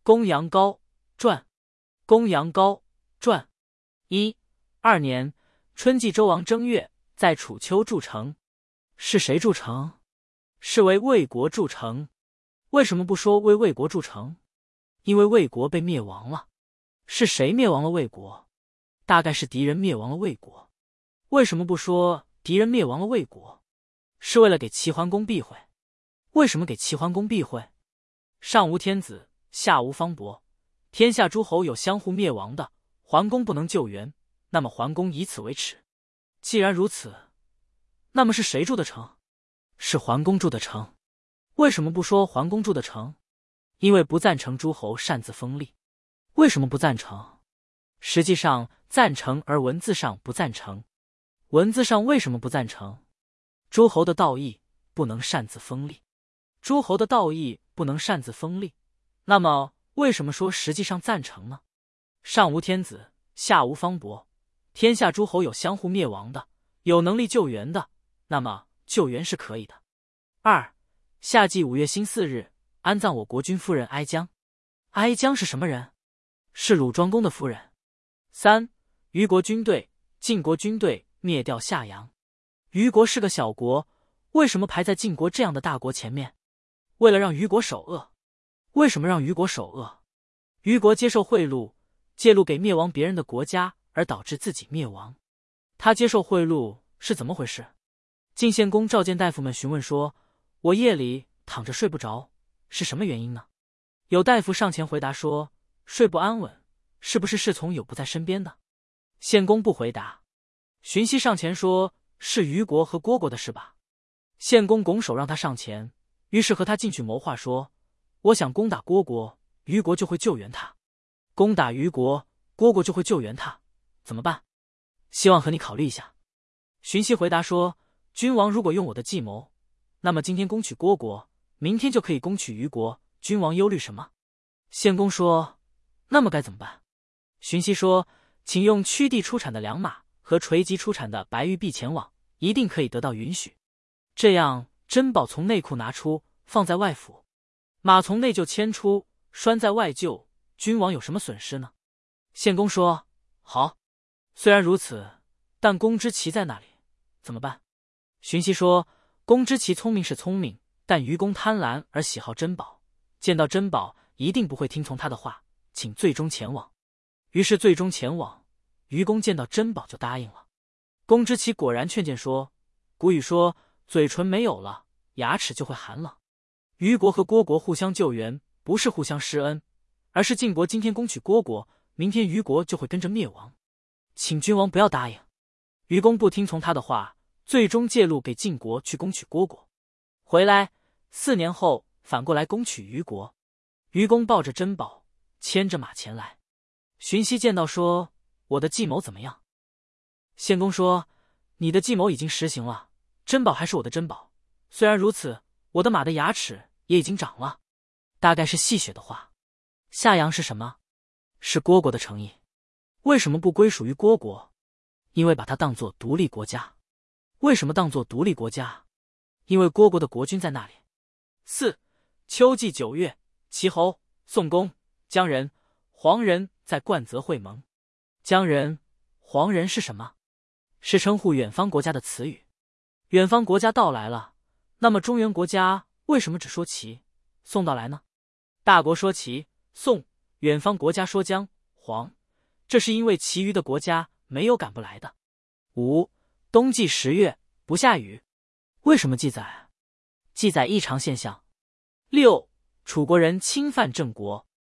公羊羔传。公羊羔传。1、2年，春季周王正月，在楚丘筑城。是谁筑城？是为魏国筑城。为什么不说为魏国筑城？因为魏国被灭亡了。是谁灭亡了魏国？大概是敌人灭亡了魏国。为什么不说敌人灭亡了魏国？是为了给齐桓公避讳。为什么给齐桓公避讳？上无天子，下无方伯，天下诸侯有相互灭亡的，桓公不能救援，那么桓公以此为耻。既然如此，那么是谁筑的城？是桓公筑的城。为什么不说桓公筑的城？因为不赞成诸侯擅自封立。为什么不赞成？实际上赞成，而文字上不赞成。文字上为什么不赞成？诸侯的道义不能擅自封立。诸侯的道义不能擅自封立，那么为什么说实际上赞成呢？上无天子，下无方伯，天下诸侯有相互灭亡的，有能力救援的，那么救援是可以的。2、夏季5月辛巳日，安葬我国君夫人哀姜。哀姜是什么人？是鲁庄公的夫人。3、虞国军队、晋国军队灭掉夏阳。虞国是个小国，为什么排在晋国这样的大国前面？为了让虞国首恶。为什么让虞国首恶？虞国接受贿赂，借路给灭亡别人的国家，而导致自己灭亡。他接受贿赂是怎么回事？晋献公召见大夫们询问说，我夜里躺着睡不着，是什么原因呢？有大夫上前回答说，睡不安稳，是不是侍从有不在身边的？献公不回答。荀息上前说，是虞国和虢国的事吧？献公拱手让他上前，于是和他进去谋划说，我想攻打虢国，虞国就会救援他；攻打虞国，虢国就会救援他，怎么办？希望和你考虑一下。荀息回答说，君王如果用我的计谋，那么今天攻取虢国，明天就可以攻取虞国，君王忧虑什么？献公说，那么该怎么办？荀息说，请用曲地出产的良马和垂棘出产的白玉璧前往，一定可以得到允许。这样珍宝从内库拿出，放在外府，马从内厩牵出，拴在外厩，君王有什么损失呢？献公说，好。虽然如此，但公之奇在那里？怎么办？荀息说，公之奇聪明是聪明，但愚公贪婪而喜好珍宝，见到珍宝一定不会听从他的话，请最终前往。于是最终前往，愚公见到珍宝就答应了。公之奇果然劝谏说，古语说，嘴唇没有了，牙齿就会寒了。虞国和虢国互相救援，不是互相施恩，而是晋国今天攻取虢国，明天虞国就会跟着灭亡，请君王不要答应。虞公不听从他的话，最终借路给晋国去攻取虢国。回来4年后，反过来攻取虞国。虞公抱着珍宝，牵着马前来。荀息见到说，我的计谋怎么样？献公说，你的计谋已经实行了，珍宝还是我的珍宝，虽然如此，我的马的牙齿也已经长了。大概是戏谑的话。夏阳是什么？是虢国的城邑。为什么不归属于虢国？因为把它当作独立国家。为什么当作独立国家？因为虢国的国君在那里。4、秋季9月，齐侯、宋公、姜人、黄人在灌泽会盟。姜人、黄人是什么？是称呼远方国家的词语。远方国家到来了，那么中原国家为什么只说齐、宋到来呢？大国说齐、宋，远方国家说姜、黄，这是因为其余的国家没有赶不来的。5、冬季10月，不下雨。为什么记载？记载异常现象。6、楚国人侵犯郑国。